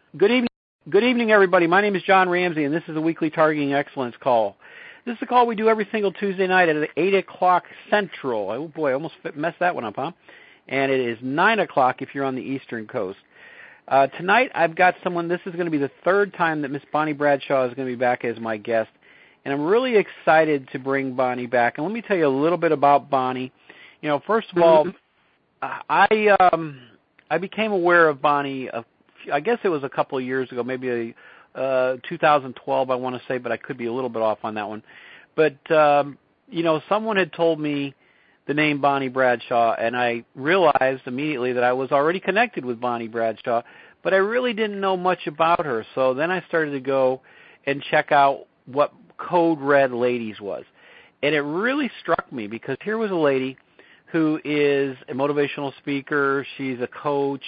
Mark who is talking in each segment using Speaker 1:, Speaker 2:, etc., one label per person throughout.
Speaker 1: Good evening. Good evening, everybody. My name is John Ramsey, and this is a weekly Targeting Excellence call. This is a call we do every single Tuesday night at 8 o'clock Central. Oh, boy, I almost messed that one up, huh? And it is 9 o'clock if you're on the Eastern Coast. Tonight, I've got someone, this is going to be the third time that Miss Bonnie Bradshaw is going to be back as my guest. And I'm really excited to bring Bonnie back. And let me tell you a little bit about Bonnie. You know, first of all, I became aware of Bonnie, I guess it was a couple of years ago, maybe 2012, I want to say, but I could be a little bit off on that one. But, you know, someone had told me the name Bonnie Bradshaw, and I realized immediately that I was already connected with Bonnie Bradshaw, but I really didn't know much about her. So then I started to go and check out what Code Red Ladies was. And it really struck me because here was a lady who is a motivational speaker, she's a coach,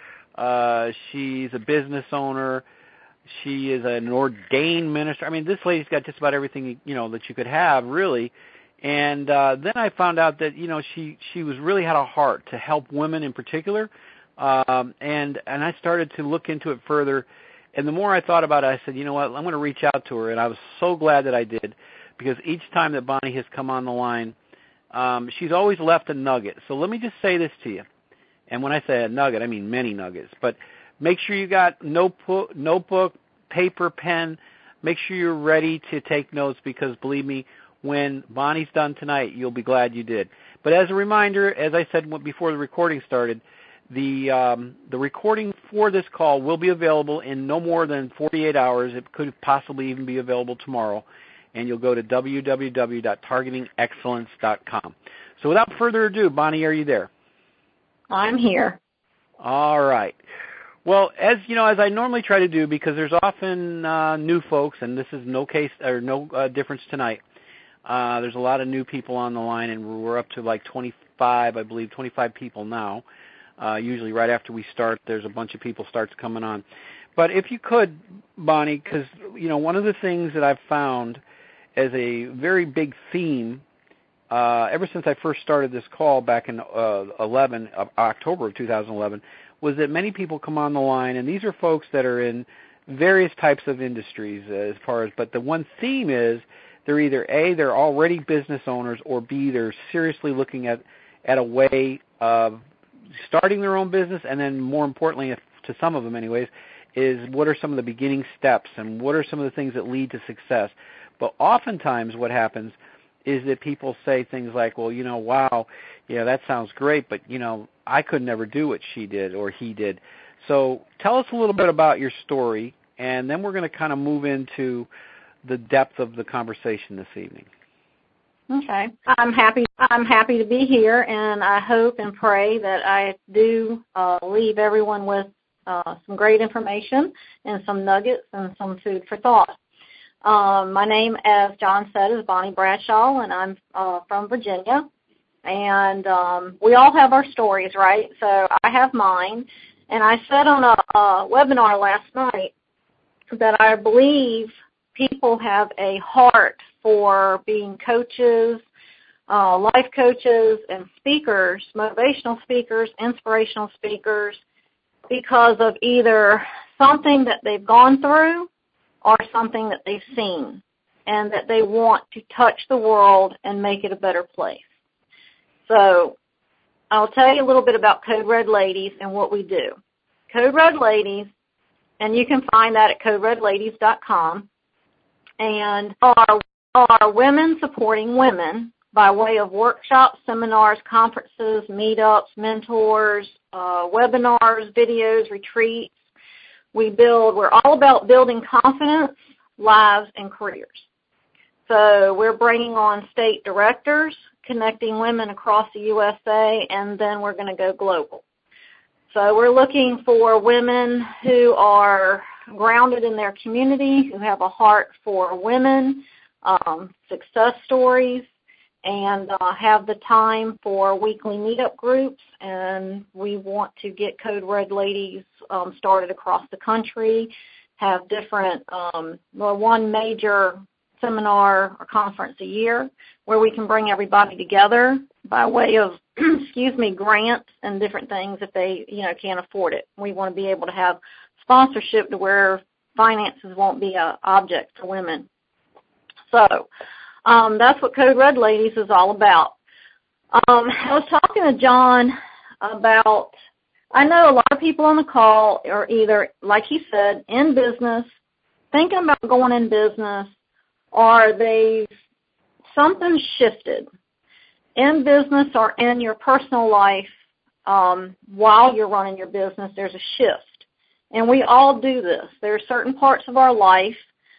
Speaker 1: she's a business owner, she is an ordained minister. I mean, this lady's got just about everything, you know, that you could have, really. And then I found out that, you know, she was really had a heart to help women in particular. And I started to look into it further. And the more I thought about it, I said, you know what, I'm going to reach out to her. And I was so glad that I did, because each time that Bonnie has come on the line, she's always left a nugget. So let me just say this to you. And when I say a nugget, I mean many nuggets. But make sure you got notebook, paper, pen. Make sure you're ready to take notes, because believe me, when Bonnie's done tonight, you'll be glad you did. But as a reminder, as I said before the recording started, the recording for this call will be available in no more than 48 hours. It could possibly even be available tomorrow. And you'll go to www.targetingexcellence.com. So without further ado, Bonnie, are you there?
Speaker 2: I'm here.
Speaker 1: All right. Well, as you know, as I normally try to do, because there's often new folks, and this is no case or no difference tonight. There's a lot of new people on the line, and we're up to like 25, I believe, 25 people now. Usually right after we start, there's a bunch of people starts coming on. But if you could, Bonnie, because, you know, one of the things that I've found as a very big theme ever since I first started this call back in October of 2011, was that many people come on the line, and these are folks that are in various types of industries but the one theme is they're either A, they're already business owners, or B, they're seriously looking at a way of starting their own business, and then more importantly, to some of them anyways, is what are some of the beginning steps and what are some of the things that lead to success. But oftentimes what happens is that people say things like, well, you know, wow, yeah, that sounds great, but, you know, I could never do what she did or he did. So tell us a little bit about your story, and then we're going to kind of move into the depth of the conversation this evening.
Speaker 2: Okay. I'm happy to be here, and I hope and pray that I do leave everyone with some great information and some nuggets and some food for thought. My name, as John said, is Bonnie Bradshaw, and I'm from Virginia. And we all have our stories, right? So I have mine. And I said on a webinar last night that I believe people have a heart for being coaches, life coaches, and speakers, motivational speakers, inspirational speakers, because of either something that they've gone through or something that they've seen, and that they want to touch the world and make it a better place. So I'll tell you a little bit about Code Red Ladies and what we do. Code Red Ladies, and you can find that at coderedladies.com, and are women supporting women by way of workshops, seminars, conferences, meetups, mentors, webinars, videos, retreats. We're all about building confidence, lives, and careers. So we're bringing on state directors, connecting women across the USA, and then we're going to go global. So we're looking for women who are grounded in their community, who have a heart for women, success stories, and have the time for weekly meetup groups. And we want to get Code Red Ladies started across the country, have different, one major seminar or conference a year where we can bring everybody together by way of, grants and different things if they, can't afford it. We want to be able to have sponsorship to where finances won't be an object for women. So that's what Code Red Ladies is all about. I was talking to John about, I know a lot of people on the call are either, like he said, in business, thinking about going in business, or something shifted in business or in your personal life while you're running your business. There's a shift, and we all do this. There are certain parts of our life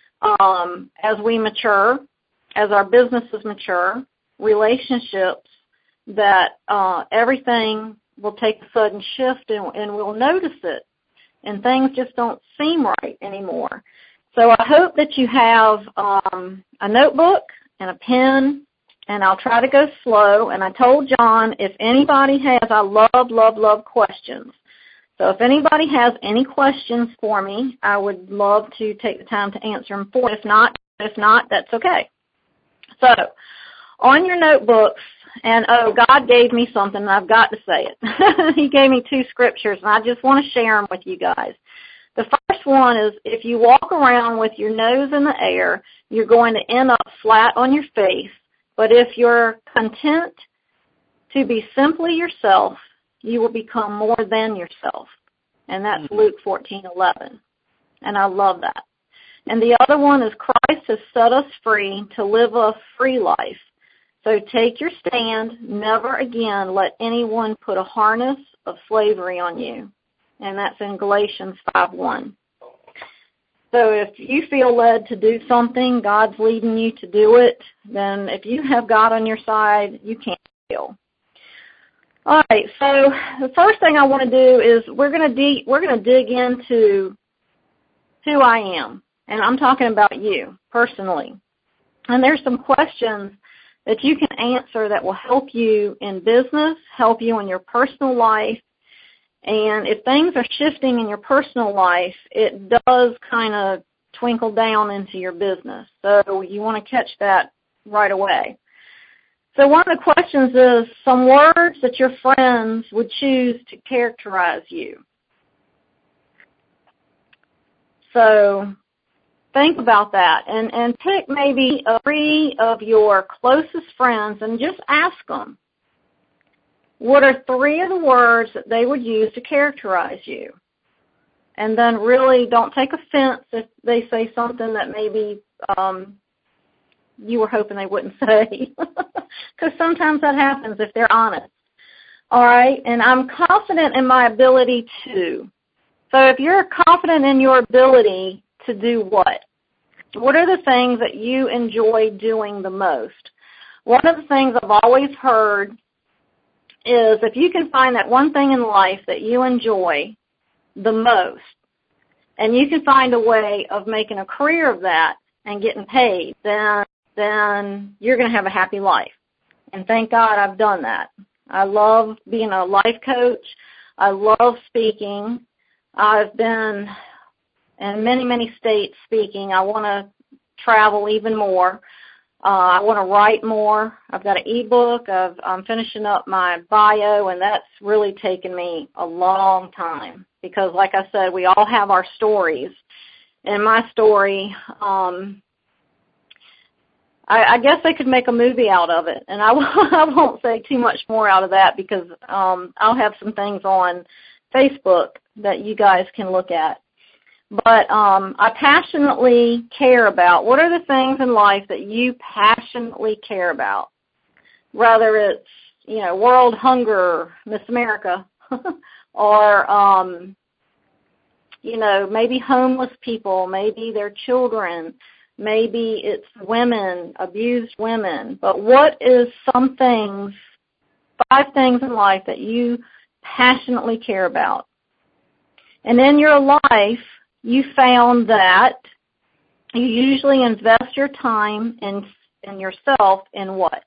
Speaker 2: as we mature, as our businesses mature, relationships, that everything will take a sudden shift, and we'll notice it, and things just don't seem right anymore. So I hope that you have a notebook and a pen, and I'll try to go slow. And I told John, if anybody has, I love questions. So if anybody has any questions for me, I would love to take the time to answer them for you. If not, that's okay. So on your notebooks, and God gave me something, and I've got to say it. He gave me 2 scriptures, and I just want to share them with you guys. The first one is, if you walk around with your nose in the air, you're going to end up flat on your face. But if you're content to be simply yourself, you will become more than yourself. And that's Luke 14:11. And I love that. And the other one is, Christ has set us free to live a free life. So take your stand. Never again let anyone put a harness of slavery on you. And that's in Galatians 5:1. So if you feel led to do something, God's leading you to do it, then if you have God on your side, you can't fail. All right, so the first thing I want to do is we're going to dig into who I am. And I'm talking about you personally. And there's some questions that you can answer that will help you in business, help you in your personal life. And if things are shifting in your personal life, it does kind of twinkle down into your business. So you want to catch that right away. So one of the questions is some words that your friends would choose to characterize you. So think about that and pick maybe 3 of your closest friends and just ask them, what are 3 of the words that they would use to characterize you? And then really don't take offense if they say something that maybe you were hoping they wouldn't say. Because sometimes that happens if they're honest. All right? And I'm confident in my ability to. So if you're confident in your ability to do what? What are the things that you enjoy doing the most? One of the things I've always heard is if you can find that one thing in life that you enjoy the most, and you can find a way of making a career of that and getting paid, then you're going to have a happy life. And thank God I've done that. I love being a life coach. I love speaking. I've been in many, many states speaking. I want to travel even more. I want to write more. I've got an ebook. I'm finishing up my bio, and that's really taken me a long time because, like I said, we all have our stories. And my story, I guess they could make a movie out of it, and I won't say too much more out of that because I'll have some things on Facebook that you guys can look at. But I passionately care about, what are the things in life that you passionately care about? Whether it's, world hunger, Miss America, or, maybe homeless people, maybe their children, maybe it's women, abused women. But what is 5 things in life that you passionately care about? And in your life, you found that you usually invest your time in yourself in what?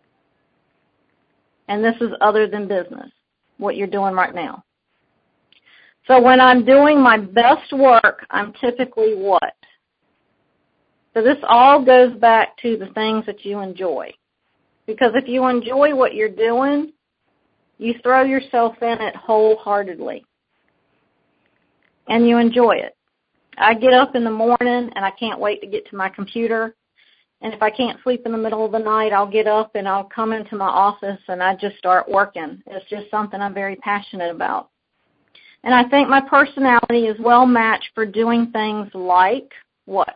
Speaker 2: And this is other than business, what you're doing right now. So when I'm doing my best work, I'm typically what? So this all goes back to the things that you enjoy. Because if you enjoy what you're doing, you throw yourself in it wholeheartedly. and you enjoy it. I get up in the morning and I can't wait to get to my computer. And if I can't sleep in the middle of the night, I'll get up and I'll come into my office and I just start working. It's just something I'm very passionate about. And I think my personality is well matched for doing things like what?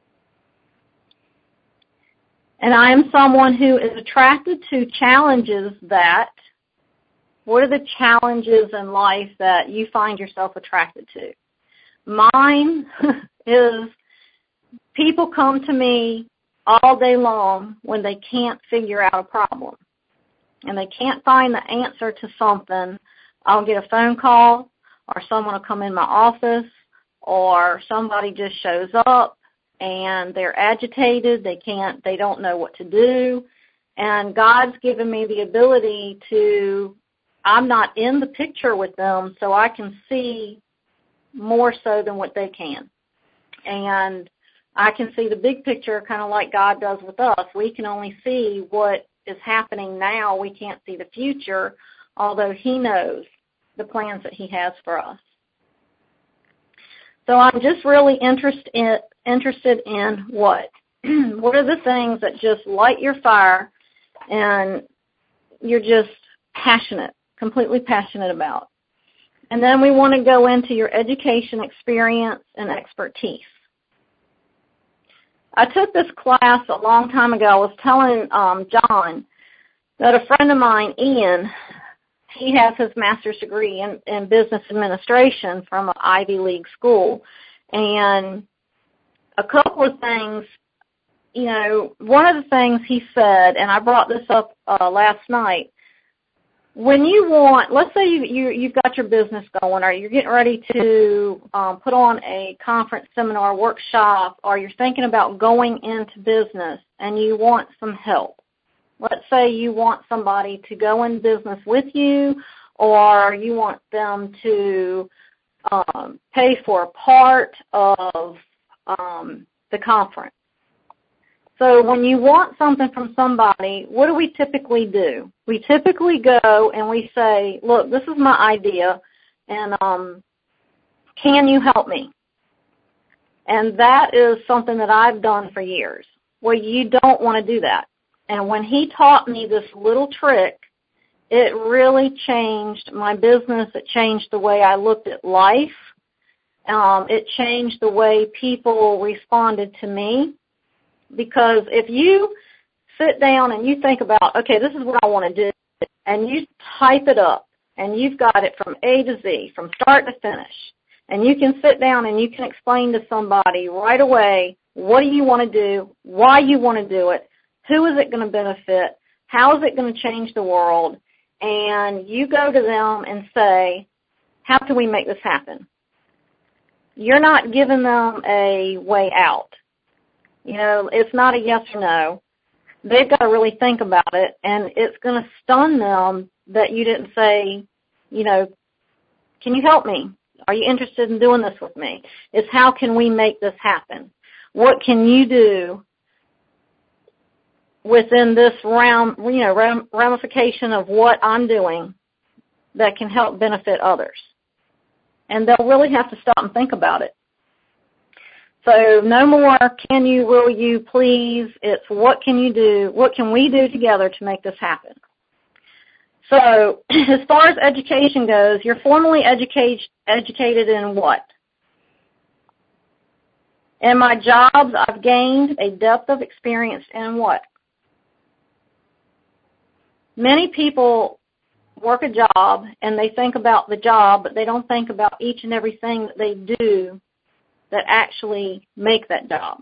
Speaker 2: And I am someone who is attracted to challenges that, what are the challenges in life that you find yourself attracted to? Mine is people come to me all day long when they can't figure out a problem and they can't find the answer to something. I'll get a phone call or someone will come in my office or somebody just shows up and they're agitated. They don't know what to do. And God's given me the ability to, I'm not in the picture with them, so I can see more so than what they can. And I can see the big picture kind of like God does with us. We can only see what is happening now. We can't see the future, although He knows the plans that He has for us. So I'm just really interested in what? What are the things that just light your fire and you're just passionate, completely passionate about? And then we want to go into your education, experience, and expertise. I took this class a long time ago. I was telling John that a friend of mine, Ian, he has his master's degree in business administration from an Ivy League school. And a couple of things, you know, one of the things he said, and I brought this up last night, when you want, let's say you've got your business going, or you're getting ready to put on a conference, seminar, workshop, or you're thinking about going into business and you want some help. Let's say you want somebody to go in business with you, or you want them to pay for a part of the conference. So when you want something from somebody, what do we typically do? We typically go and we say, look, this is my idea, and can you help me? And that is something that I've done for years. Well, you don't want to do that. And when he taught me this little trick, it really changed my business. It changed the way I looked at life. It changed the way people responded to me. Because if you sit down and you think about, okay, this is what I want to do, and you type it up, and you've got it from A to Z, from start to finish, and you can sit down and you can explain to somebody right away, what do you want to do, why you want to do it, who is it going to benefit, how is it going to change the world, and you go to them and say, how can we make this happen? You're not giving them a way out. You know, it's not a yes or no. They've got to really think about it, and it's going to stun them that you didn't say, you know, can you help me? Are you interested in doing this with me? It's how can we make this happen? What can you do within this ramification of what I'm doing that can help benefit others? And they'll really have to stop and think about it. So no more can you, will you, please. It's what can you do, what can we do together to make this happen? So as far as education goes, you're formally educated in what? In my jobs, I've gained a depth of experience in what? Many people work a job and they think about the job, but they don't think about each and everything that they do that actually make that job.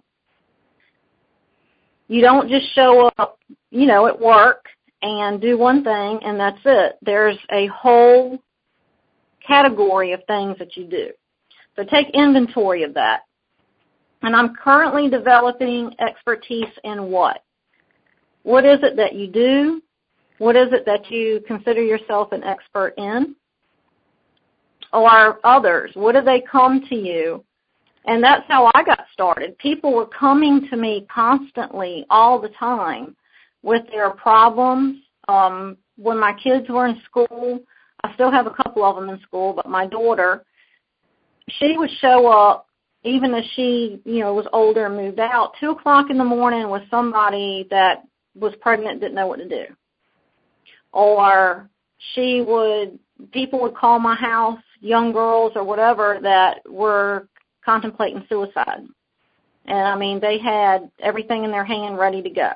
Speaker 2: You don't just show up, you know, at work and do one thing and that's it. There's a whole category of things that you do. So take inventory of that. And I'm currently developing expertise in what? What is it that you do? What is it that you consider yourself an expert in? Or others, what do they come to you? And that's how I got started. People were coming to me constantly, all the time, with their problems. When my kids were in school, I still have a couple of them in school, but my daughter, she would show up, even as she, was older and moved out, 2 o'clock in the morning with somebody that was pregnant, didn't know what to do. Or people would call my house, young girls or whatever, that were contemplating suicide. And, they had everything in their hand ready to go.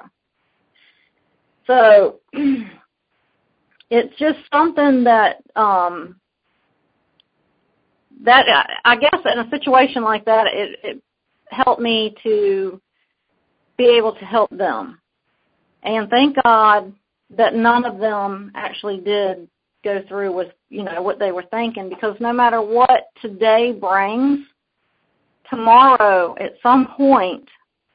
Speaker 2: So it's just something that I guess in a situation like that, it helped me to be able to help them. And thank God that none of them actually did go through with, what they were thinking, because no matter what today brings, tomorrow at some point,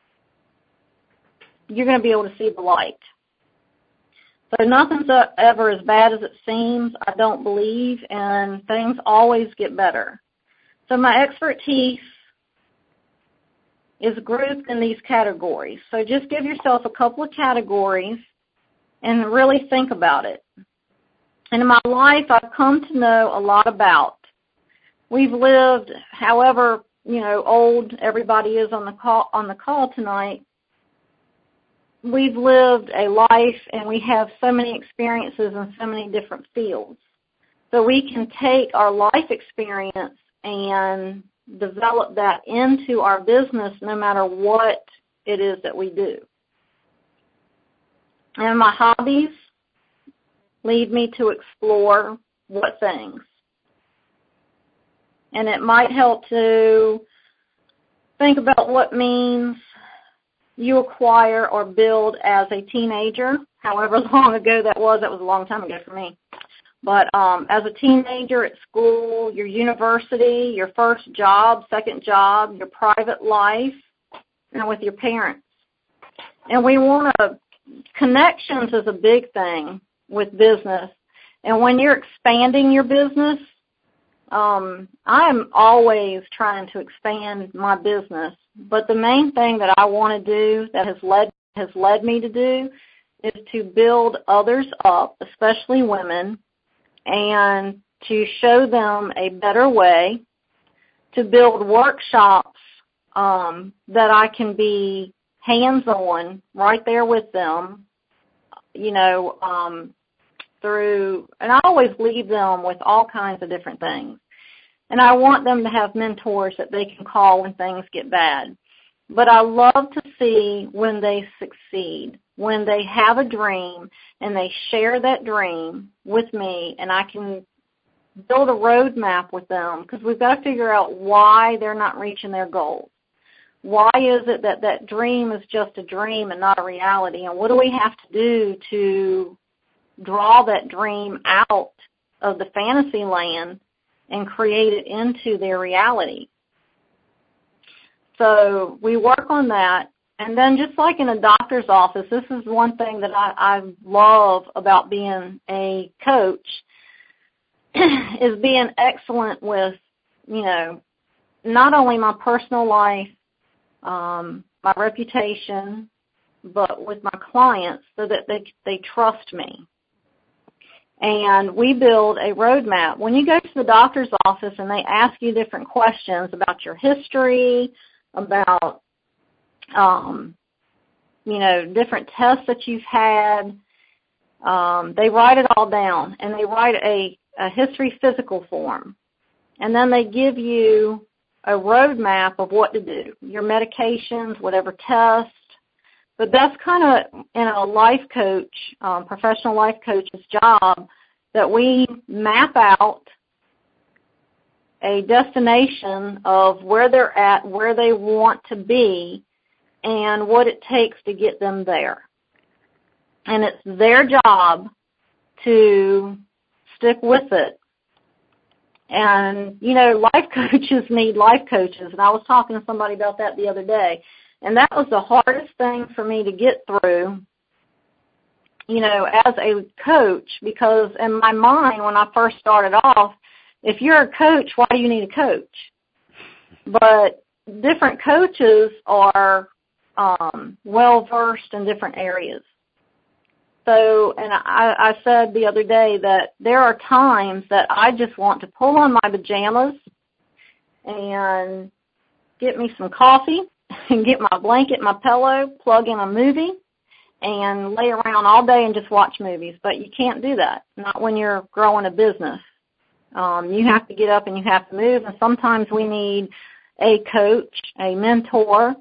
Speaker 2: you're going to be able to see the light. So nothing's ever as bad as it seems, I don't believe, and things always get better. So my expertise is grouped in these categories. So just give yourself a couple of categories and really think about it. And in my life, I've come to know a lot about. We've lived, however, old everybody is on the call tonight. We've lived a life, and we have so many experiences in so many different fields. So we can take our life experience and develop that into our business no matter what it is that we do. And my hobbies lead me to explore what things. And it might help to think about what means you acquire or build as a teenager, however long ago that was a long time ago for me. But as a teenager at school, your university, your first job, second job, your private life, and with your parents. And we want to, connections is a big thing with business. And when you're expanding your business, I'm always trying to expand my business. But the main thing that I want to do, that has led me to do, is to build others up, especially women, and to show them a better way, to build workshops that I can be hands-on right there with them, through, and I always leave them with all kinds of different things. And I want them to have mentors that they can call when things get bad. But I love to see when they succeed, when they have a dream and they share that dream with me, and I can build a roadmap with them, because we've got to figure out why they're not reaching their goals. Why is it that that dream is just a dream and not a reality? And what do we have to do to draw that dream out of the fantasy land and create it into their reality? So we work on that. And then just like in a doctor's office, this is one thing that I love about being a coach, is being excellent with, not only my personal life, my reputation, but with my clients, so that they trust me. And we build a roadmap. When you go to the doctor's office and they ask you different questions about your history, about, different tests that you've had, they write it all down, and they write a history physical form. And then they give you a roadmap of what to do, your medications, whatever test. But that's kind of, in a life coach, professional life coach's job, that we map out a destination of where they're at, where they want to be, and what it takes to get them there. And it's their job to stick with it. And, life coaches need life coaches. And I was talking to somebody about that the other day. And that was the hardest thing for me to get through, as a coach, because in my mind, when I first started off, if you're a coach, why do you need a coach? But different coaches are well-versed in different areas. So, and I said the other day that there are times that I just want to pull on my pajamas and get me some coffee and get my blanket, my pillow, plug in a movie, and lay around all day and just watch movies. But you can't do that, not when you're growing a business. You have to get up and you have to move, and sometimes we need a coach, a mentor,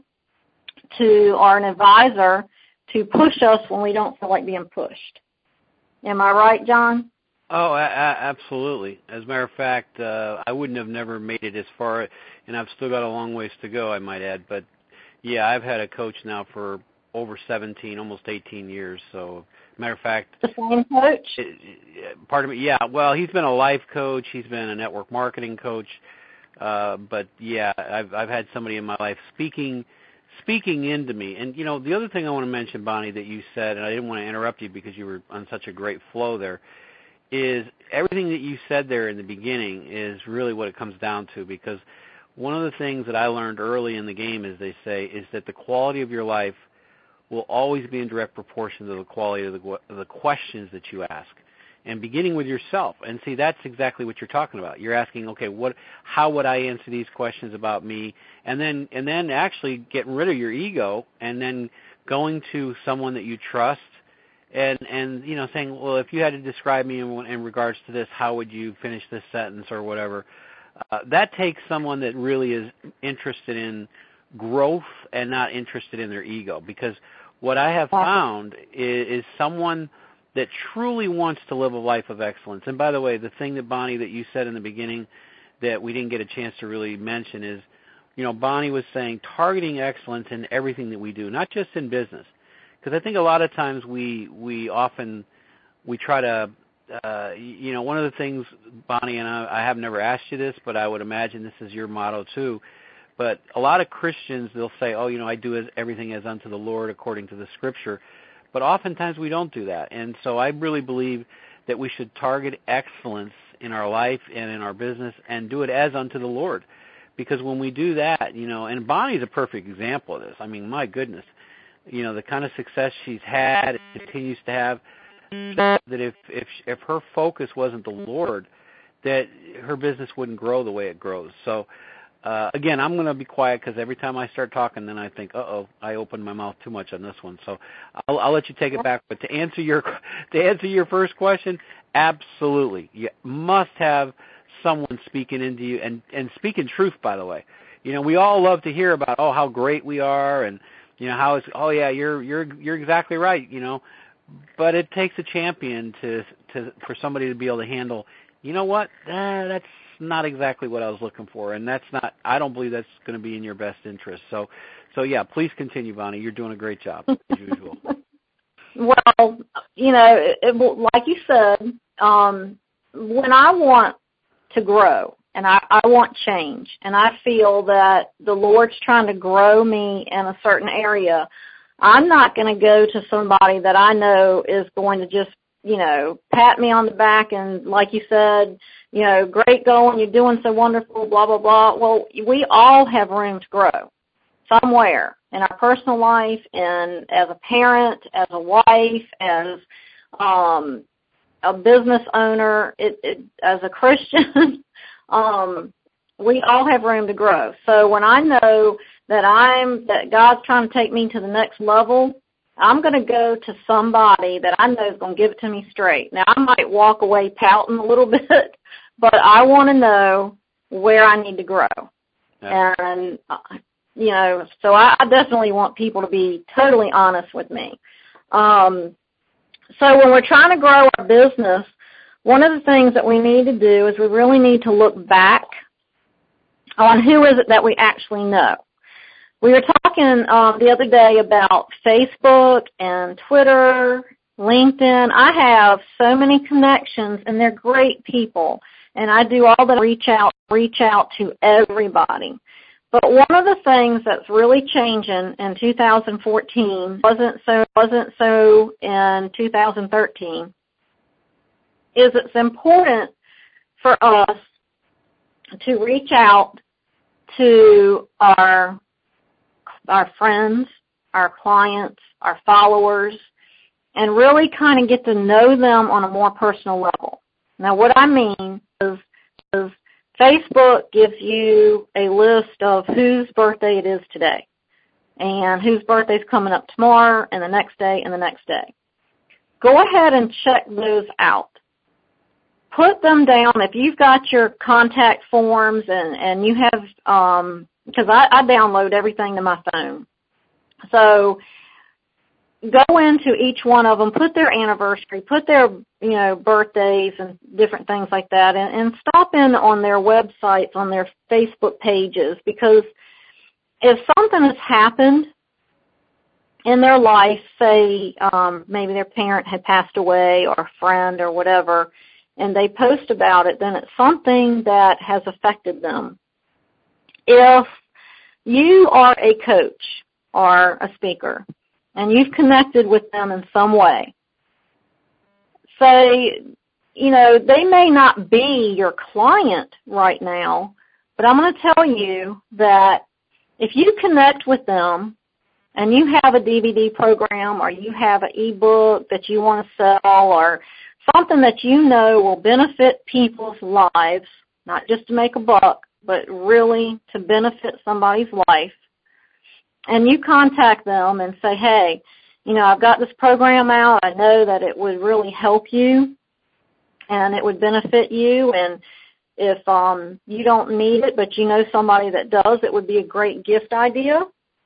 Speaker 2: or an advisor to push us when we don't feel like being pushed. Am I right, John?
Speaker 1: Oh, absolutely. As a matter of fact, I wouldn't have never made it as far, and I've still got a long ways to go, I might add. But, yeah, I've had a coach now for over 17, almost 18 years. So, matter of fact,
Speaker 2: the same coach?
Speaker 1: Pardon me. Yeah, well, he's been a life coach. He's been a network marketing coach. But, yeah, I've had somebody in my life speaking into me. And, you know, the other thing I want to mention, Bonnie, that you said, and I didn't want to interrupt you because you were on such a great flow there, is everything that you said there in the beginning is really what it comes down to, because one of the things that I learned early in the game, as they say, is that the quality of your life will always be in direct proportion to the quality of the questions that you ask, and beginning with yourself. And see, that's exactly what you're talking about. You're asking, okay, how would I answer these questions about me, and then actually getting rid of your ego, and then going to someone that you trust, and you know, saying, well, if you had to describe me in regards to this, how would you finish this sentence or whatever? That takes someone that really is interested in growth and not interested in their ego, because what I have found is someone that truly wants to live a life of excellence. And by the way, the thing that, Bonnie, that you said in the beginning that we didn't get a chance to really mention is, you know, Bonnie was saying targeting excellence in everything that we do, not just in business. Because I think a lot of times we try to, you know, one of the things, Bonnie, and I have never asked you this, but I would imagine this is your motto too, but a lot of Christians, they'll say, oh, you know, I do everything as unto the Lord according to the Scripture. But oftentimes we don't do that. And so I really believe that we should target excellence in our life and in our business and do it as unto the Lord. Because when we do that, you know, and Bonnie's a perfect example of this. I mean, my goodness, you know, the kind of success she's had and continues to have, that if her focus wasn't the Lord, that her business wouldn't grow the way it grows. So, again, I'm going to be quiet because every time I start talking, then I think, I opened my mouth too much on this one. So I'll let you take it back. But to answer your first question, absolutely, you must have someone speaking into you and speaking truth. By the way, you know, we all love to hear about how great we are, and you know how it's you're exactly right. You know, but it takes a champion for somebody to be able to handle. You know what? That's not exactly what I was looking for, and I don't believe that's going to be in your best interest. So yeah, please continue, Bonnie. You're doing a great job, as usual.
Speaker 2: Well, you know, like you said, when I want to grow and I want change, and I feel that the Lord's trying to grow me in a certain area, I'm not going to go to somebody that I know is going to just, you know, pat me on the back and, like you said, you know, great going, you're doing so wonderful, blah, blah, blah. Well, we all have room to grow somewhere in our personal life, and as a parent, as a wife, as a business owner, as a Christian, we all have room to grow. So when I know that God's trying to take me to the next level, I'm going to go to somebody that I know is going to give it to me straight. Now, I might walk away pouting a little bit, but I want to know where I need to grow. Yeah. And, you know, so I definitely want people to be totally honest with me. So when we're trying to grow our business, one of the things that we need to do is we really need to look back on who is it that we actually know. We were talking the other day about Facebook and Twitter, LinkedIn. I have so many connections, and they're great people, and I do all that reach out to everybody. But one of the things that's really changing in 2014 wasn't so in 2013 is it's important for us to reach out to our friends, our clients, our followers, and really kind of get to know them on a more personal level. Now, what I mean is Facebook gives you a list of whose birthday it is today and whose birthday is coming up tomorrow and the next day and the next day. Go ahead and check those out. Put them down. If you've got your contact forms and you have, because I download everything to my phone. So go into each one of them, put their anniversary, put their, birthdays and different things like that, and stop in on their websites, on their Facebook pages, because if something has happened in their life, say maybe their parent had passed away or a friend or whatever, and they post about it, then it's something that has affected them. If you are a coach or a speaker and you've connected with them in some way, say, they may not be your client right now, but I'm going to tell you that if you connect with them and you have a DVD program or you have an ebook that you want to sell or something that will benefit people's lives, not just to make a buck, but really to benefit somebody's life, and you contact them and say, hey, I've got this program out. I know that it would really help you and it would benefit you, and if you don't need it but you know somebody that does, it would be a great gift idea.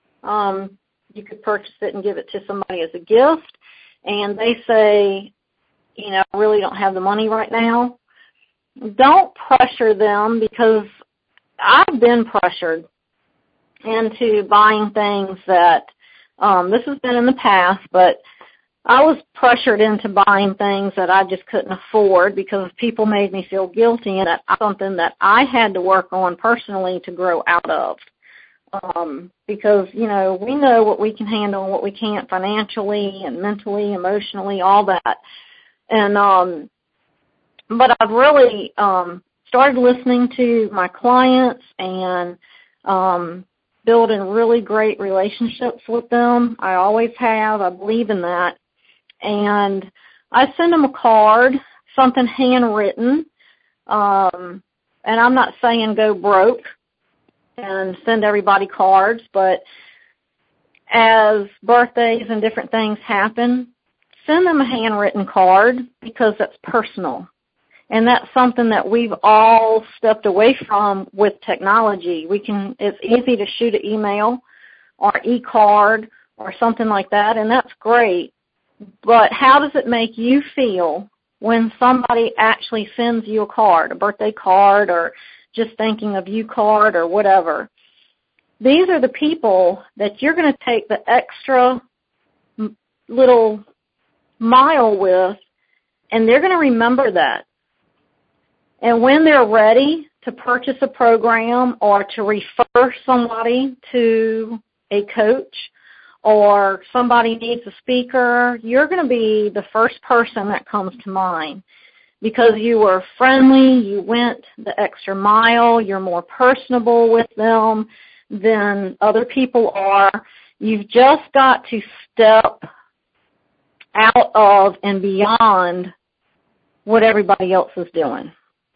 Speaker 2: You could purchase it and give it to somebody as a gift, and they say, I really don't have the money right now. Don't pressure them, because I've been pressured into buying things that, this has been in the past, but I was pressured into buying things that I just couldn't afford because people made me feel guilty, and that's something that I had to work on personally to grow out of. Because, we know what we can handle and what we can't financially and mentally, emotionally, all that. And but I've really started listening to my clients and building really great relationships with them. I always have. I believe in that. And I send them a card, something handwritten. And I'm not saying go broke and send everybody cards, but as birthdays and different things happen, send them a handwritten card, because that's personal. And that's something that we've all stepped away from with technology. It's easy to shoot an email or e-card or something like that, and that's great. But how does it make you feel when somebody actually sends you a card, a birthday card, or just thinking of you card or whatever? These are the people that you're going to take the extra little mile with, and they're going to remember that. And when they're ready to purchase a program or to refer somebody to a coach or somebody needs a speaker, you're going to be the first person that comes to mind, because you were friendly, you went the extra mile, you're more personable with them than other people are. You've just got to step out of and beyond what everybody else is doing.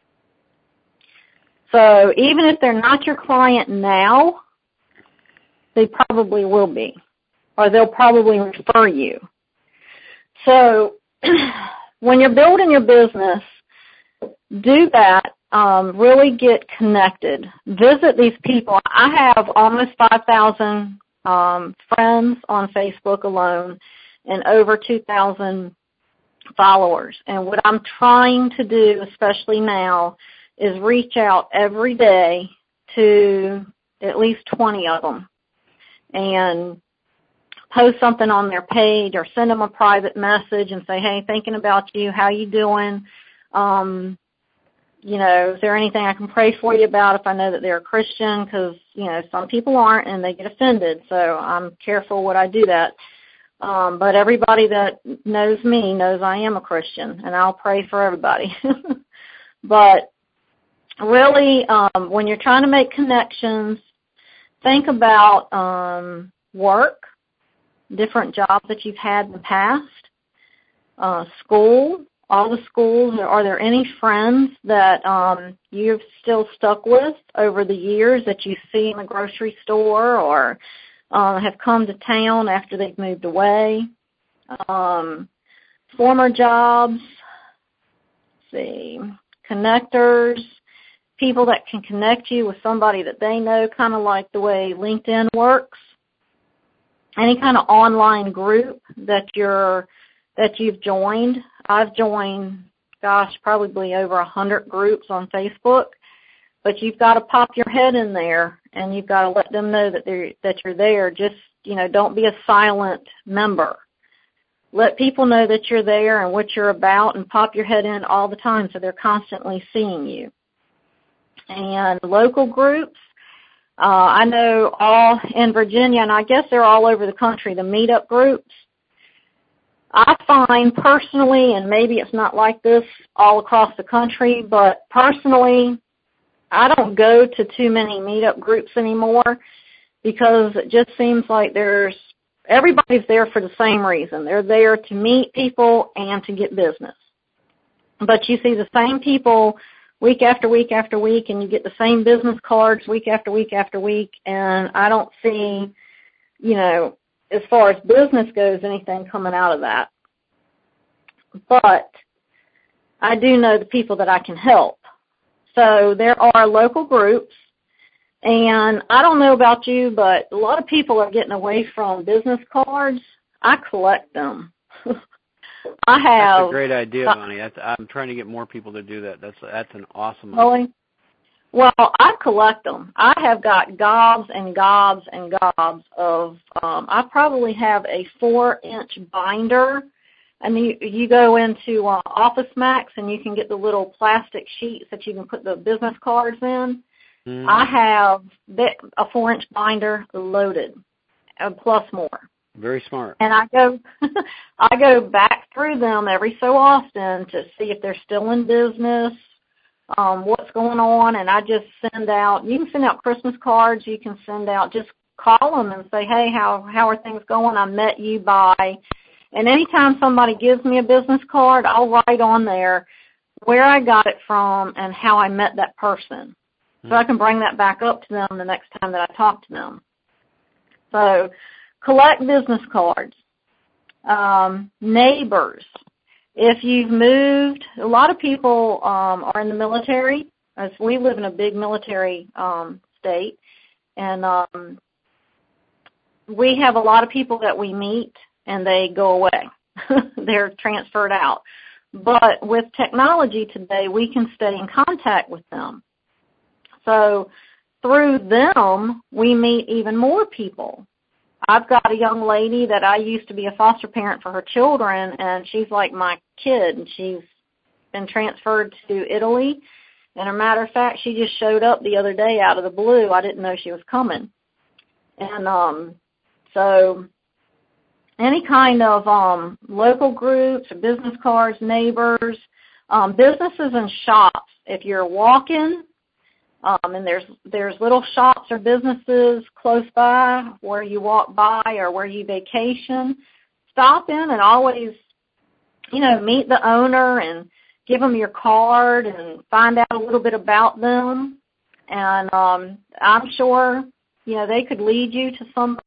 Speaker 2: So even if they're not your client now, they probably will be, or they'll probably refer you. So when you're building your business, do that. Really get connected. Visit these people. I have almost 5,000 friends on Facebook alone and over 2,000 followers. And what I'm trying to do, especially now, is reach out every day to at least 20 of them and post something on their page or send them a private message and say, hey, thinking about you, how you doing? Is there anything I can pray for you about if I know that they're a Christian? Because, some people aren't and they get offended, so I'm careful what I do that. But everybody that knows me knows I am a Christian, and I'll pray for everybody. But really, when you're trying to make connections, think about work, different jobs that you've had in the past, school, all the schools? Are there any friends that you've still stuck with over the years that you see in the grocery store or have come to town after they've moved away? Former jobs, connectors, people that can connect you with somebody that they know, kind of like the way LinkedIn works. Any kind of online group that you've joined. I've joined, probably over 100 groups on Facebook, but you've got to pop your head in there and you've got to let them know that you're there. Just, don't be a silent member. Let people know that you're there and what you're about, and pop your head in all the time so they're constantly seeing you. And local groups, I know all in Virginia, and I guess they're all over the country, the meetup groups. I find personally, and maybe it's not like this all across the country, but personally, I don't go to too many meetup groups anymore because it just seems like everybody's there for the same reason. They're there to meet people and to get business. But you see the same people week after week after week, and you get the same business cards week after week after week, and I don't see, as far as business goes, anything coming out of that. But I do know the people that I can help. So there are local groups, and I don't know about you, but a lot of people are getting away from business cards. I collect them.
Speaker 1: That's a great idea, Bonnie. I'm trying to get more people to do that. That's an awesome idea.
Speaker 2: Really? Well, I collect them. I have got gobs and gobs and gobs of, I probably have a 4-inch binder, and you go into Office Max and you can get the little plastic sheets that you can put the business cards in. Mm-hmm. I have a 4-inch binder loaded, plus more.
Speaker 1: Very smart.
Speaker 2: And I go back through them every so often to see if they're still in business, what's going on, and I just send out, you can send out Christmas cards, you can send out, just call them and say, hey, how are things going? I met you by, and anytime somebody gives me a business card, I'll write on there where I got it from and how I met that person. So I can bring that back up to them the next time that I talk to them. So collect business cards. Neighbors. If you've moved, a lot of people are in the military, as we live in a big military state, and we have a lot of people that we meet and they go away. They're transferred out. But with technology today, we can stay in contact with them. So through them, we meet even more people. I've got a young lady that I used to be a foster parent for her children, and she's like my kid, and she's been transferred to Italy. And as a matter of fact, she just showed up the other day out of the blue. I didn't know she was coming. And so any kind of local groups or business cards, neighbors, businesses and shops. If you're walking, and there's little shops or businesses close by where you walk by or where you vacation, stop in and always, meet the owner and give them your card and find out a little bit about them. And I'm sure, they could lead you to somebody.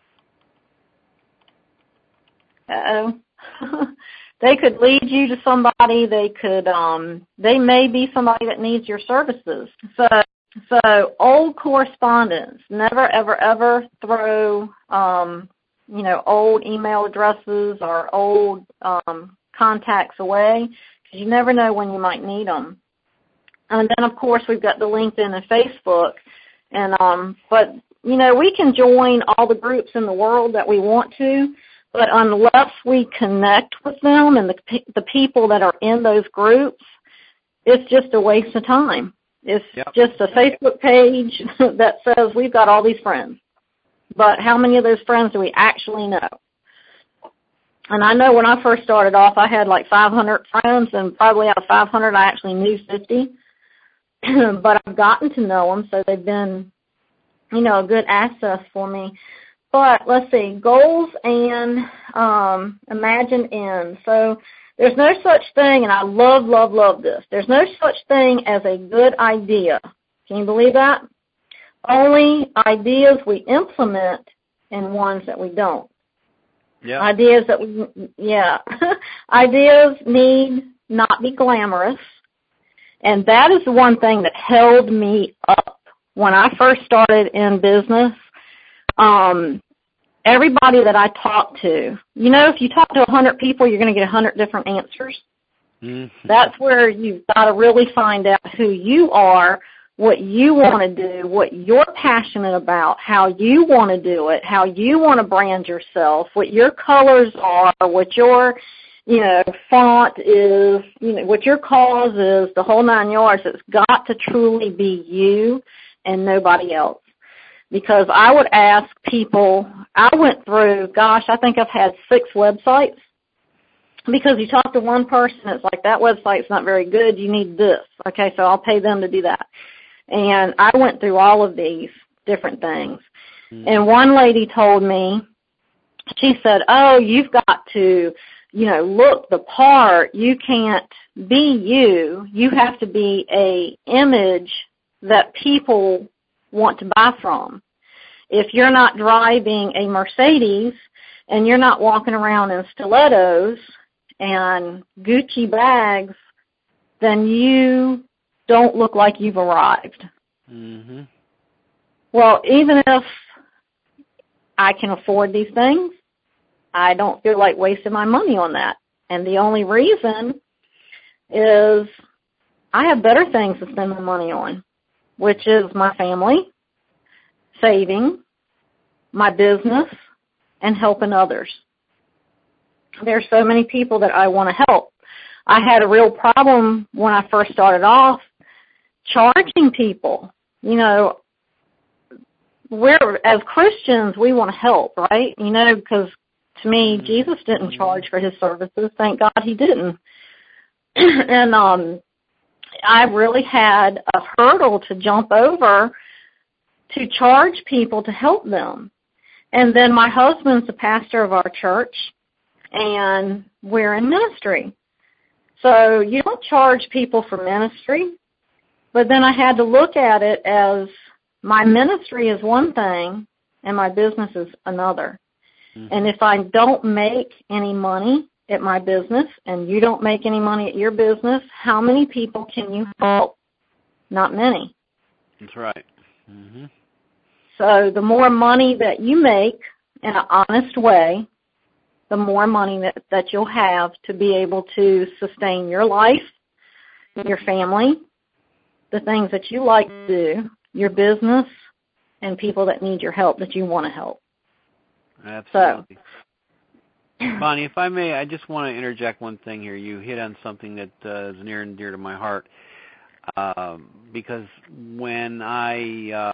Speaker 2: They could lead you to somebody. They could, they may be somebody that needs your services. So old correspondence. Never, ever, ever throw, old email addresses or old contacts away, because you never know when you might need them. And then, of course, we've got the LinkedIn and Facebook. And but we can join all the groups in the world that we want to. But unless we connect with them and the people that are in those groups, it's just a waste of time. It's just a Facebook page that says we've got all these friends. But how many of those friends do we actually know? And I know when I first started off, I had like 500 friends, and probably out of 500, I actually knew 50. But I've gotten to know them, so they've been, a good access for me. But let's see, goals and imagine ends. So There's no such thing, and I love, love, love this. There's no such thing as a good idea. Can you believe that? Only ideas we implement and ones that we don't.
Speaker 1: Yeah.
Speaker 2: Ideas need not be glamorous. And that is the one thing that held me up. When I first started in business, everybody that I talked to, if you talk to 100 people, you're going to get 100 different answers. Mm-hmm. That's where you've got to really find out who you are, what you want to do, what you're passionate about, how you want to do it, how you want to brand yourself, what your colors are, what your, font is, what your cause is, the whole 9 yards. It's got to truly be you and nobody else. Because I would ask people, I went through, I think I've had 6 websites. Because you talk to one person, it's like, that website's not very good, you need this. Okay, so I'll pay them to do that. And I went through all of these different things. Mm-hmm. And one lady told me, she said, oh, you've got to, look the part. You can't be you. You have to be a image that people want to buy from. If you're not driving a Mercedes and you're not walking around in stilettos and Gucci bags, then you don't look like you've arrived. Mm-hmm. Well, even if I can afford these things, I don't feel like wasting my money on that. And the only reason is I have better things to spend my money on, which is my family, saving, my business, and helping others. There's so many people that I want to help. I had a real problem when I first started off charging people. As Christians, we want to help, right? Because to me, Jesus didn't charge for his services. Thank God he didn't. And I really had a hurdle to jump over to charge people to help them. And then my husband's the pastor of our church, and we're in ministry. So you don't charge people for ministry, but then I had to look at it as my ministry is one thing and my business is another. Mm-hmm. And if I don't make any money at my business and you don't make any money at your business, how many people can you help? Not many.
Speaker 1: That's right. Mm-hmm.
Speaker 2: So the more money that you make in an honest way, the more money that you'll have to be able to sustain your life, your family, the things that you like to do, your business, and people that need your help that you want to help.
Speaker 1: Absolutely. So, Bonnie, if I may, I just want to interject one thing here. You hit on something that is near and dear to my heart, because when a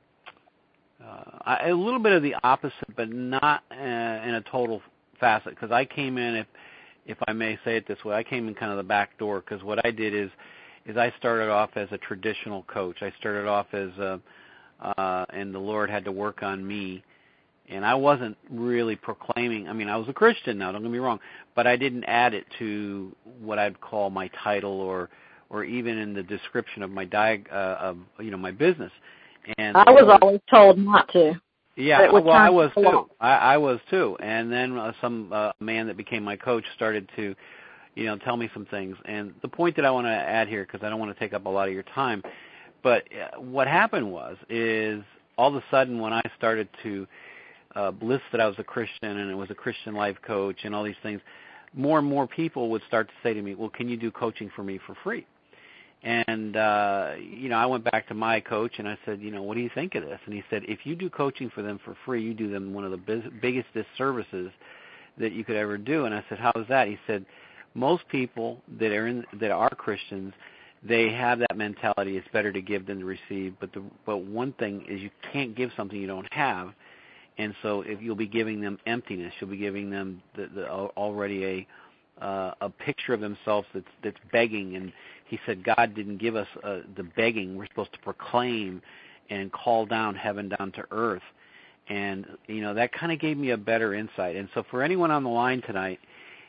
Speaker 1: little bit of the opposite, but not in a total facet, because I came in, if I may say it this way, I came in kind of the back door, because what I did is I started off as a traditional coach. I started off as and the Lord had to work on me, and I wasn't really proclaiming. I mean, I was a Christian now, don't get me wrong, but I didn't add it to what I'd call my title or even in the description of my my business. And
Speaker 2: I was always told not to.
Speaker 1: Yeah, well, I was too. I was too. And then some man that became my coach started to, tell me some things. And the point that I want to add here, because I don't want to take up a lot of your time, but what happened is all of a sudden when I started to list that I was a Christian and it was a Christian life coach and all these things, more and more people would start to say to me, well, can you do coaching for me for free? And, I went back to my coach and I said, what do you think of this? And he said, if you do coaching for them for free, you do them one of the biggest disservices that you could ever do. And I said, how is that? He said, most people that are Christians, they have that mentality. It's better to give than to receive. But one thing is you can't give something you don't have. And so if you'll be giving them emptiness, you'll be giving them already a picture of themselves that's begging. And he said God didn't give us the begging. We're supposed to proclaim and call down heaven down to earth. And, that kind of gave me a better insight. And so for anyone on the line tonight,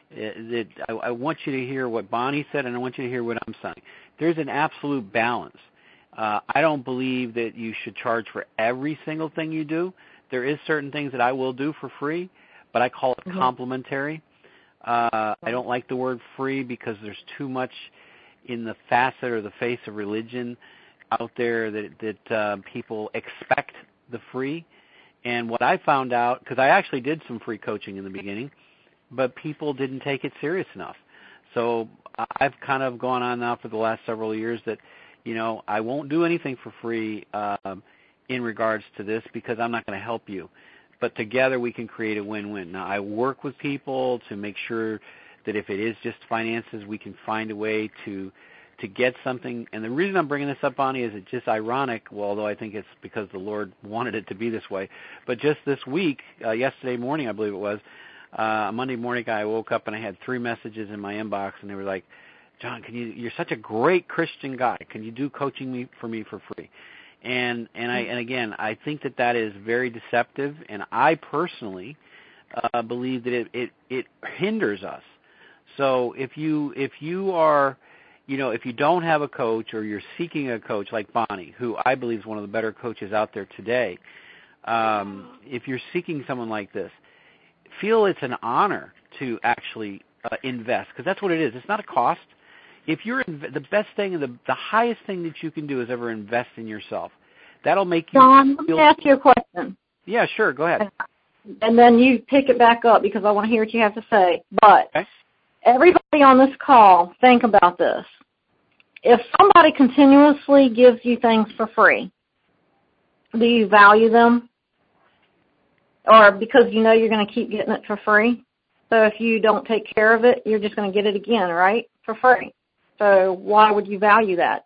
Speaker 1: that I want you to hear what Bonnie said, and I want you to hear what I'm saying. There's an absolute balance. I don't believe that you should charge for every single thing you do. There is certain things that I will do for free, but I call it complimentary. I don't like the word free because there's too much in the facet or the face of religion out there that people expect the free. And what I found out, because I actually did some free coaching in the beginning, but people didn't take it serious enough. So I've kind of gone on now for the last several years that, I won't do anything for free in regards to this because I'm not going to help you. But together we can create a win-win. Now, I work with people to make sure that if it is just finances, we can find a way to get something. And the reason I'm bringing this up, Bonnie, is it's just ironic, although I think it's because the Lord wanted it to be this way. But just this week, yesterday morning, I believe it was, Monday morning, I woke up and I had 3 messages in my inbox, and they were like, John, you're such a great Christian guy. Can you do coaching for me for free? And again, I think that is very deceptive, and I personally believe that it hinders us. So if you are, if you don't have a coach or you're seeking a coach like Bonnie, who I believe is one of the better coaches out there today, if you're seeking someone like this, feel it's an honor to actually invest, because that's what it is. It's not a cost. If you're the best thing, the highest thing that you can do is ever invest in yourself. That'll make you.
Speaker 2: John, let me ask you a question.
Speaker 1: Yeah, sure. Go ahead.
Speaker 2: And then you pick it back up because I want to hear what you have to say. But
Speaker 1: okay.
Speaker 2: Everybody on this call, think about this. If somebody continuously gives you things for free, do you value them? Or because you're going to keep getting it for free? So if you don't take care of it, you're just going to get it again, right, for free. So why would you value that?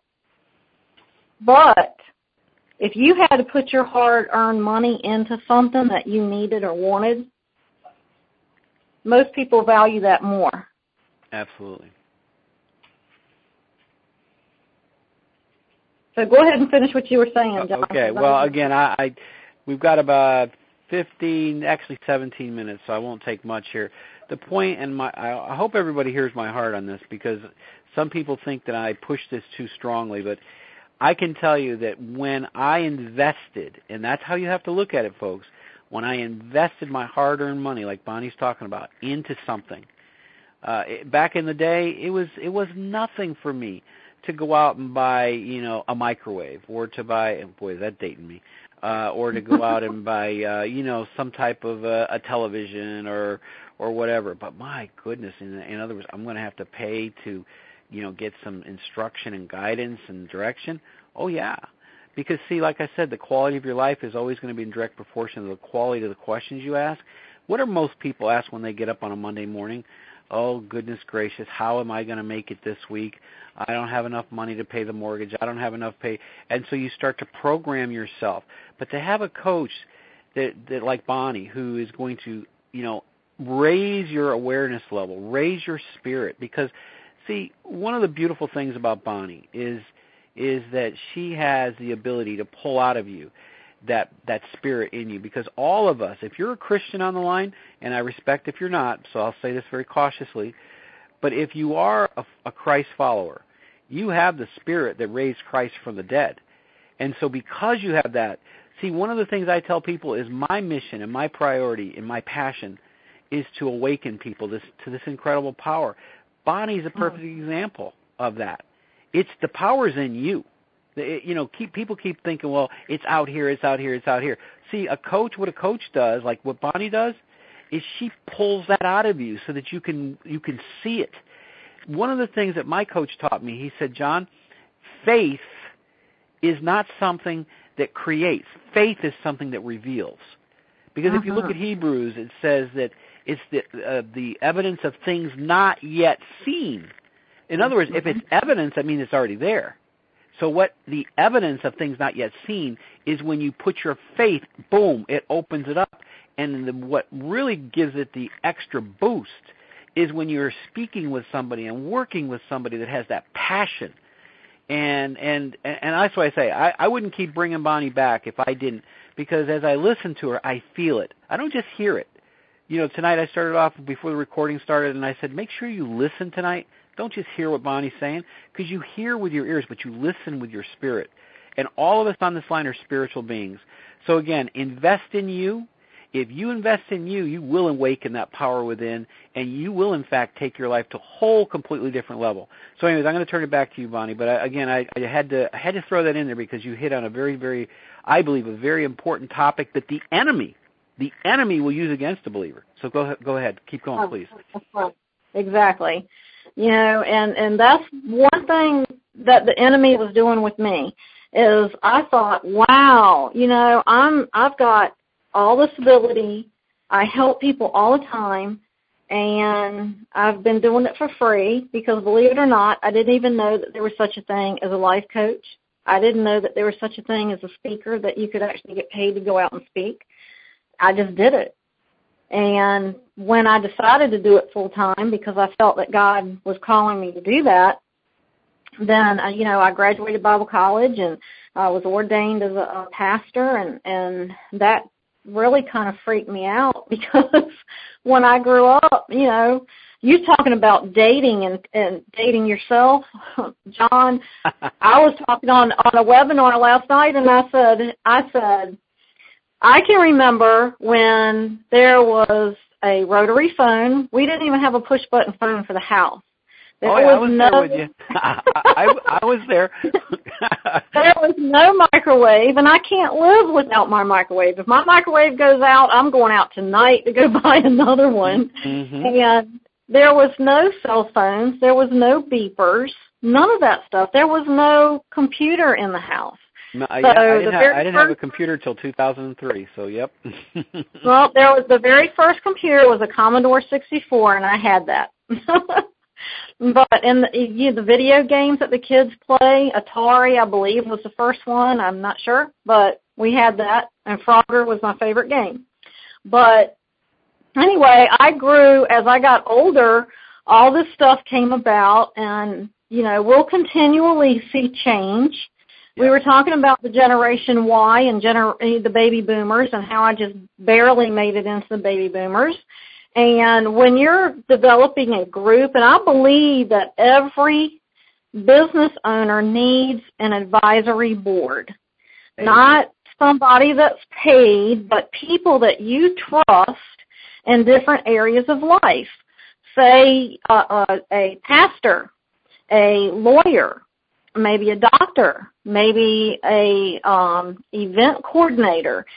Speaker 2: But if you had to put your hard-earned money into something that you needed or wanted, most people value that more.
Speaker 1: Absolutely.
Speaker 2: So go ahead and finish what you were saying, John.
Speaker 1: Okay. Well, again, we've got about 15, actually 17 minutes, so I won't take much here. The point, and I hope everybody hears my heart on this, because some people think that I push this too strongly, but I can tell you that when I invested, and that's how you have to look at it, folks, when I invested my hard-earned money, like Bonnie's talking about, into something, back in the day, it was nothing for me to go out and buy, a microwave, or to buy, boy, is that dating me, or to go out and buy, some type of a television or whatever. But my goodness, in other words, I'm going to have to pay to, get some instruction and guidance and direction. Oh, yeah. Because, see, like I said, the quality of your life is always going to be in direct proportion to the quality of the questions you ask. What do most people ask when they get up on a Monday morning? Oh, goodness gracious, how am I going to make it this week? I don't have enough money to pay the mortgage. I don't have enough pay. And so you start to program yourself. But to have a coach that like Bonnie, who is going to, raise your awareness level, raise your spirit. Because, see, one of the beautiful things about Bonnie is that she has the ability to pull out of you that spirit in you. Because all of us, if you're a Christian on the line, and I respect if you're not, so I'll say this very cautiously, but if you are a Christ follower, you have the spirit that raised Christ from the dead. And so because you have that, see, one of the things I tell people is my mission and my priority and my passion is to awaken people to this incredible power. Bonnie's a perfect example of that. It's the power's in you. People keep thinking, well, it's out here, it's out here, it's out here. See, what a coach does, like what Bonnie does, is she pulls that out of you so that you can see it. One of the things that my coach taught me, he said, John, faith is not something that creates. Faith is something that reveals. Because if you look at Hebrews, it says that it's the evidence of things not yet seen. In other words, if it's evidence, that means it's already there. So what the evidence of things not yet seen is when you put your faith, boom, it opens it up. And what really gives it the extra boost is when you're speaking with somebody and working with somebody that has that passion. And that's why I say I wouldn't keep bringing Bonnie back if I didn't, because as I listen to her, I feel it. I don't just hear it. tonight I started off before the recording started, and I said, make sure you listen tonight. Don't just hear what Bonnie's saying, because you hear with your ears, but you listen with your spirit. And all of us on this line are spiritual beings. So again, invest in you. If you invest in you, you will awaken that power within, and you will, in fact, take your life to a whole completely different level. So anyways, I'm going to turn it back to you, Bonnie. But I had to throw that in there because you hit on a very, very, I believe, a very important topic that the enemy will use against the believer. So go ahead. Keep going, please.
Speaker 2: Exactly. And that's one thing that the enemy was doing with me is I thought, wow, I've got all this ability. I help people all the time, and I've been doing it for free because, believe it or not, I didn't even know that there was such a thing as a life coach. I didn't know that there was such a thing as a speaker, that you could actually get paid to go out and speak. I just did it. And when I decided to do it full time because I felt that God was calling me to do that, then, I graduated Bible college and I was ordained as a pastor, and that really kind of freaked me out because when I grew up, you talking about dating and dating yourself, John, I was talking on a webinar last night, and I said, I can remember when there was a rotary phone. We didn't even have a push-button phone for the house.
Speaker 1: I was there with you. I was there.
Speaker 2: There was no microwave, and I can't live without my microwave. If my microwave goes out, I'm going out tonight to go buy another one. Mm-hmm. And there was no cell phones. There was no beepers. None of that stuff. There was no computer in the house.
Speaker 1: No, I didn't have a computer till 2003, so yep.
Speaker 2: Well, the very first computer was a Commodore 64, and I had that. But in the video games that the kids play, Atari, I believe, was the first one. I'm not sure, but we had that, and Frogger was my favorite game. But anyway, I grew as I got older. All this stuff came about, and we'll continually see change. We were talking about the Generation Y and the baby boomers, and how I just barely made it into the baby boomers. And when you're developing a group, and I believe that every business owner needs an advisory board, not somebody that's paid, but people that you trust in different areas of life. Say a pastor, a lawyer, maybe a doctor, maybe a event coordinator,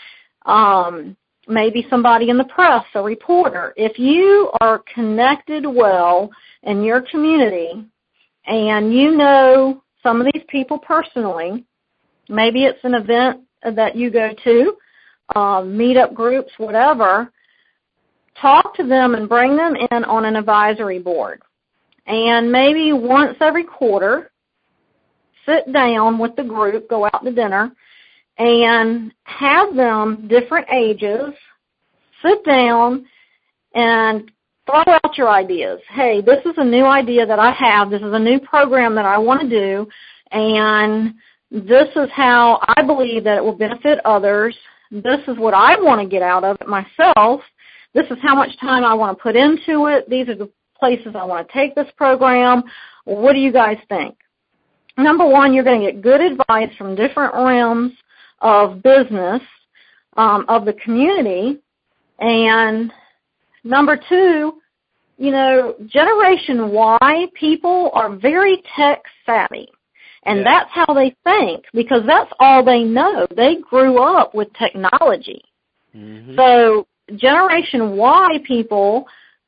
Speaker 2: maybe somebody in the press, a reporter. If you are connected well in your community and you know some of these people personally, maybe it's an event that you go to, meetup groups, whatever, talk to them and bring them in on an advisory board. And maybe once every quarter, sit down with the group, go out to dinner, and have them, different ages, sit down and throw out your ideas. Hey, this is a new idea that I have. This is a new program that I want to do, and this is how I believe that it will benefit others. This is what I want to get out of it myself. This is how much time I want to put into it. These are the places I want to take this program. What do you guys think? Number one, you're going to get good advice from different realms of business, of the community. And number two, Generation Y people are very tech savvy. And that's how they think, because that's all they know. They grew up with technology. Mm-hmm. So Generation Y people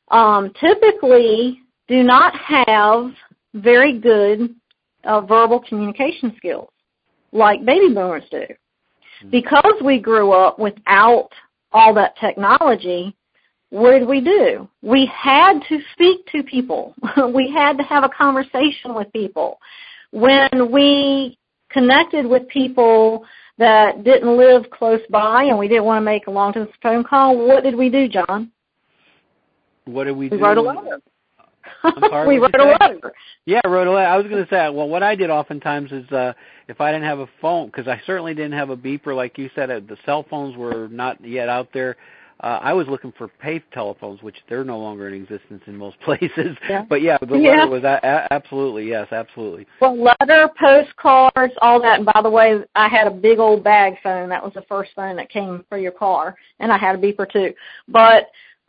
Speaker 2: typically do not have very good verbal communication skills like baby boomers do. Because we grew up without all that technology, what did we do? We had to speak to people. We had to have a conversation with people. When we connected with people that didn't live close by and we didn't want to make a long-distance phone call, what did we do, John?
Speaker 1: What did we do?
Speaker 2: We wrote a letter.
Speaker 1: I'm sorry,
Speaker 2: we wrote a letter.
Speaker 1: Yeah, I wrote a letter. I was going to say, well, what I did oftentimes is if I didn't have a phone, because I certainly didn't have a beeper like you said, the cell phones were not yet out there. I was looking for pay telephones, which they're no longer in existence in most places.
Speaker 2: Yeah.
Speaker 1: But yeah, the letter was absolutely, yes, absolutely.
Speaker 2: Well, letter, postcards, all that. And by the way, I had a big old bag phone. That was the first phone that came for your car, and I had a beeper too. But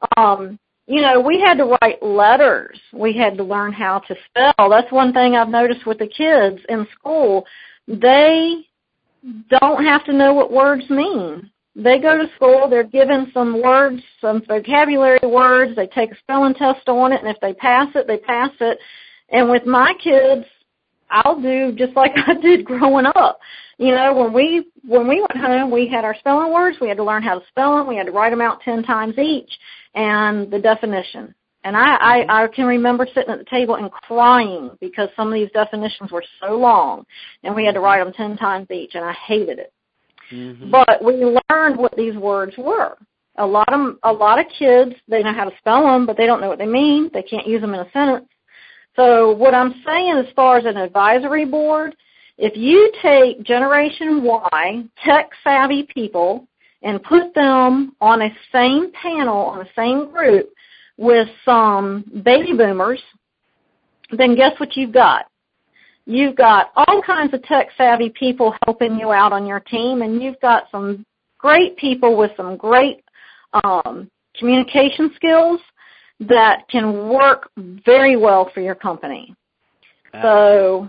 Speaker 2: we had to write letters. We had to learn how to spell. That's one thing I've noticed with the kids in school. They don't have to know what words mean. They go to school, they're given some words, some vocabulary words, they take a spelling test on it, and if they pass it, they pass it. And with my kids, I'll do just like I did growing up. When we went home, we had our spelling words, we had to learn how to spell them, we had to write them out 10 times each, and the definition. And I can remember sitting at the table and crying because some of these definitions were so long, and we had to write them 10 times each, and I hated it. Mm-hmm. But we learned what these words were. A lot of kids, they know how to spell them, but they don't know what they mean. They can't use them in a sentence. So what I'm saying as far as an advisory board, if you take Generation Y, tech-savvy people, and put them on a same panel, on a same group with some baby boomers, then guess what you've got? You've got all kinds of tech-savvy people helping you out on your team, and you've got some great people with some great communication skills that can work very well for your company. So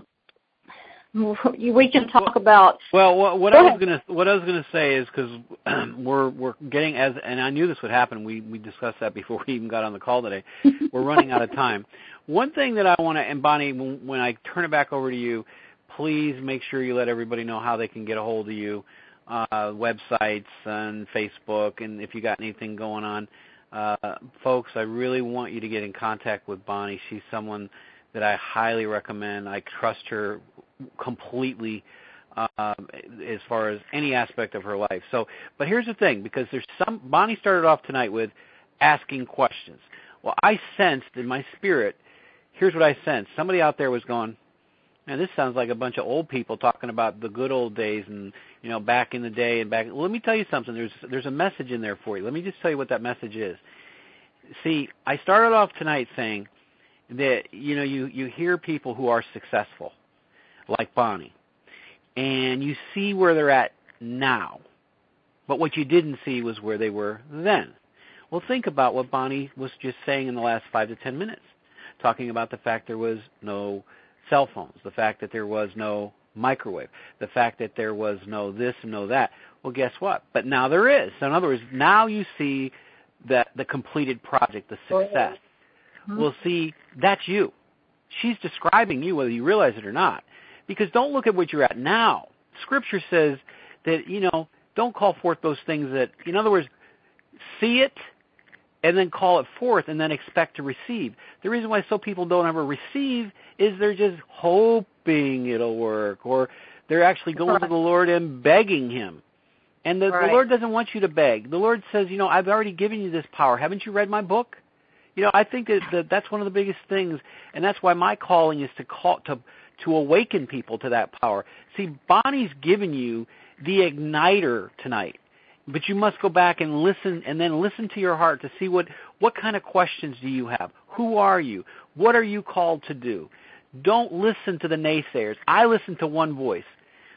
Speaker 2: we can talk about.
Speaker 1: Well, what I was gonna say is because we're getting and I knew this would happen. We discussed that before we even got on the call today. We're running out of time. One thing that I want to, and Bonnie, when I turn it back over to you, please make sure you let everybody know how they can get a hold of you, websites and Facebook, and if you got anything going on. Folks, I really want you to get in contact with Bonnie. She's someone that I highly recommend. I trust her completely as far as any aspect of her life. So, but here's the thing, because Bonnie started off tonight with asking questions. Well, I sensed in my spirit, here's what I sensed. Somebody out there was going, man, this sounds like a bunch of old people talking about the good old days and, back in the day and back. Well, let me tell you something. There's a message in there for you. Let me just tell you what that message is. See, I started off tonight saying that, you hear people who are successful, like Bonnie, and you see where they're at now. But what you didn't see was where they were then. Well, think about what Bonnie was just saying in the last 5 to 10 minutes, talking about the fact there was no cell phones, the fact that there was no microwave, the fact that there was no this and no that. Well, guess what? But now there is. So in other words, now you see that the completed project, the success. Mm-hmm. Well, see, that's you. She's describing you whether you realize it or not. Because don't look at what you're at now. Scripture says that, don't call forth those things that, in other words, see it and then call it forth and then expect to receive. The reason why some people don't ever receive is they're just hoping it'll work, or they're actually going to the Lord and begging Him. And the Lord doesn't want you to beg. The Lord says, I've already given you this power. Haven't you read my book? I think that's one of the biggest things, and that's why my calling is to awaken people to that power. See, Bonnie's given you the igniter tonight. But you must go back and listen, and then listen to your heart to see what kind of questions do you have. Who are you? What are you called to do? Don't listen to the naysayers. I listen to one voice.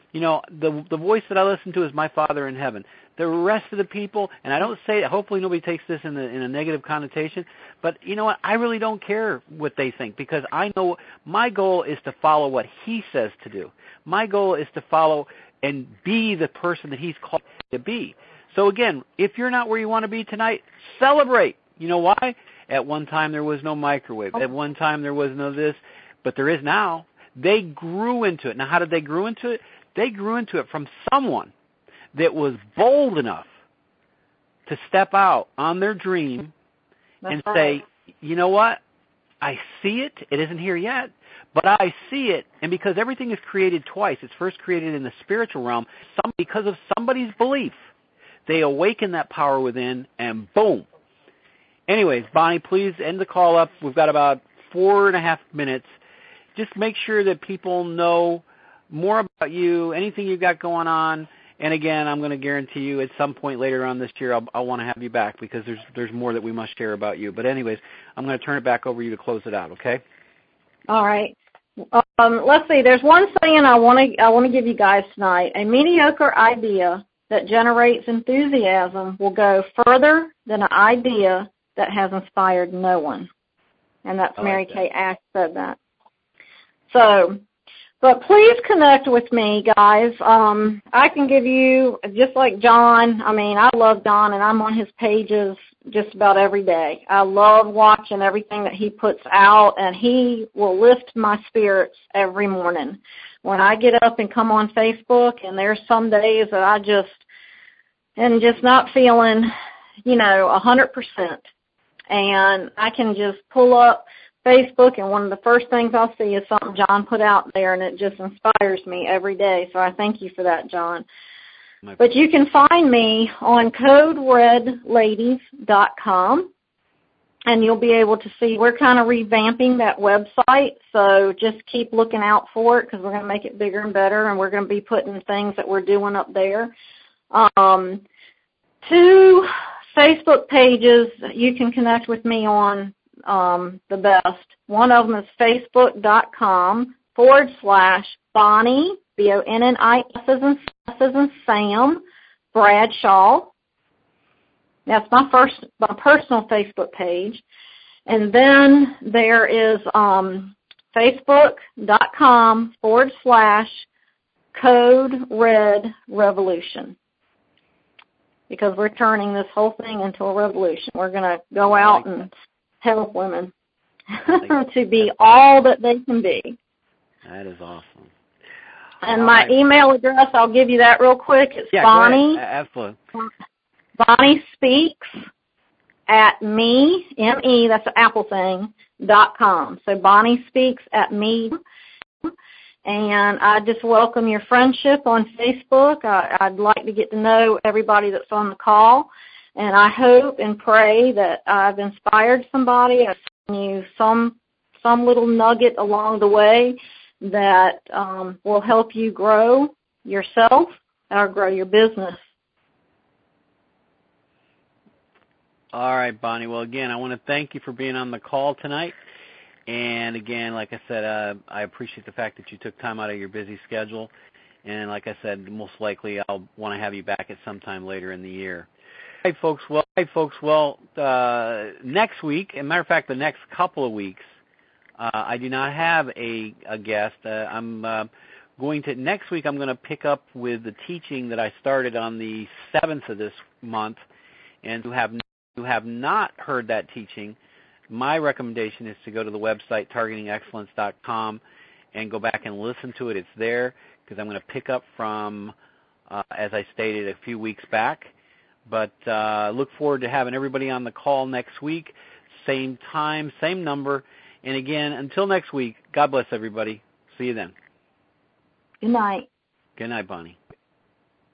Speaker 1: The voice that I listen to is my Father in heaven. The rest of the people, and I don't say it, hopefully nobody takes this in a negative connotation, but you know what? I really don't care what they think, because I know my goal is to follow what He says to do. My goal is to follow and be the person that He's called to be. So again, if you're not where you want to be tonight, celebrate. You know why? At one time there was no microwave. At one time there was no this, but there is now. They grew into it. Now, how did they grow into it? They grew into it from someone that was bold enough to step out on their dream and say, you know what? I see it. It isn't here yet, but I see it. And because everything is created twice, it's first created in the spiritual realm, because of somebody's belief. They awaken that power within, and boom. Anyways, Bonnie, please end the call up. We've got about 4.5 minutes. Just make sure that people know more about you, anything you've got going on, And again, I'm going to guarantee you at some point later on this year, I'll want to have you back because there's more that we must share about you. But anyways, I'm going to turn it back over to you to close it out, okay?
Speaker 2: All right. Let's see. There's one saying I want to give you guys tonight. A mediocre idea that generates enthusiasm will go further than an idea that has inspired no one. And that's Mary Kay Ash said that. So, but please connect with me, guys. I can give you, just like John, I love John, and I'm on his pages just about every day. I love watching everything that he puts out, and he will lift my spirits every morning. When I get up and come on Facebook, and there's some days that I just not feeling, 100%. And I can just pull up Facebook, and one of the first things I'll see is something John put out there, and it just inspires me every day. So I thank you for that, John. But you can find me on CodeRedLadies.com, and you'll be able to see we're kind of revamping that website. So just keep looking out for it because we're going to make it bigger and better, and we're going to be putting things that we're doing up there. 2 Facebook pages you can connect with me on. The best. One of them is facebook.com/Bonnie, BONNIS as in Sam, Bradshaw. That's my personal Facebook page. And then there is facebook.com/CodeRedRevolution. Because we're turning this whole thing into a revolution. We're going to go out and help women to be all that they can be.
Speaker 1: That is awesome.
Speaker 2: And my email address, I'll give you that real quick. It's Bonnie.
Speaker 1: Absolutely.
Speaker 2: Bonnie Speaks at me, M-E, that's an Apple thing, .com. So Bonnie Speaks at me. And I just welcome your friendship on Facebook. I'd like to get to know everybody that's on the call. And I hope and pray that I've inspired somebody. I've given you some little nugget along the way that will help you grow yourself or grow your business.
Speaker 1: All right, Bonnie. Well, again, I want to thank you for being on the call tonight. And, again, like I said, I appreciate the fact that you took time out of your busy schedule. And, like I said, most likely I'll want to have you back at some time later in the year. All right, folks. Well, next week, as a matter of fact, the next couple of weeks, I do not have a guest. Next week I'm going to pick up with the teaching that I started on the 7th of this month. And who have not heard that teaching, my recommendation is to go to the website, targetingexcellence.com, and go back and listen to it. It's there because I'm going to pick up from, as I stated, a few weeks back. But look forward to having everybody on the call next week, same time, same number. And, again, until next week, God bless everybody. See you then.
Speaker 2: Good night.
Speaker 1: Good night, Bonnie.